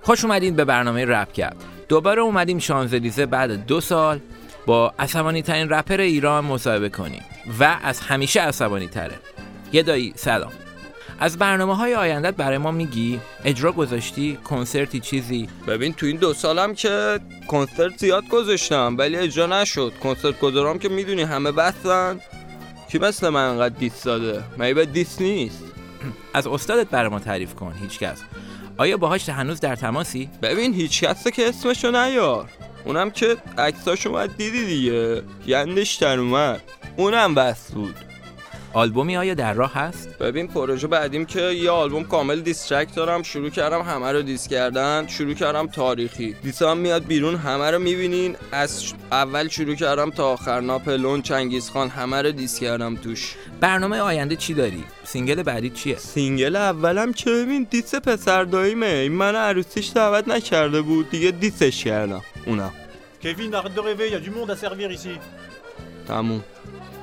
خوش اومدین به برنامه رپ کرد. دوباره اومدیم شانزلیزه بعد 2 سال با عصبانی ترین رپر ایران مصاحبه کنیم و از همیشه عصبانی تره. گدایی سلام. از برنامه‌های آیندت برای ما میگی؟ اجرا گذاشتی؟ کنسرتی چیزی؟ ببین تو این 2 سالم که کنسرت زیاد گذاشتم ولی اجرا نشد. کنسرت گذارم که میدونی همه بستن. کی مثل من انقدر دیس داده؟ مگه به دیس نیست؟ از استادت برای ما تعریف کن. هیچکس. آیا باهاش هنوز در تماسی؟ ببین هیچکسه که اسمشو نیار. اونم که عکساشو اومد دیدی دیگه. گندش در اومد. اونم بس بود. آلبومی آیا در راه هست؟ ببین پروژه بعدیم که یه آلبوم کامل دیسترکت دارم. شروع کردم همه رو دیس کردن. شروع کردم تاریخی. دیسام میاد بیرون همه رو میبینین. از اول شروع کردم تا آخر. ناپلون، چنگیزخان همه رو دیس کردم توش. برنامه آینده چی داری؟ سینگل بعدی چیه؟ سینگل اولم که ببین دیس پسر داییمه. این من عروسیش دعوت نکرده بود دیگه دیسش کردم. اونم Kevin, arrête de rêver, il y a du monde à servir ici. تموم.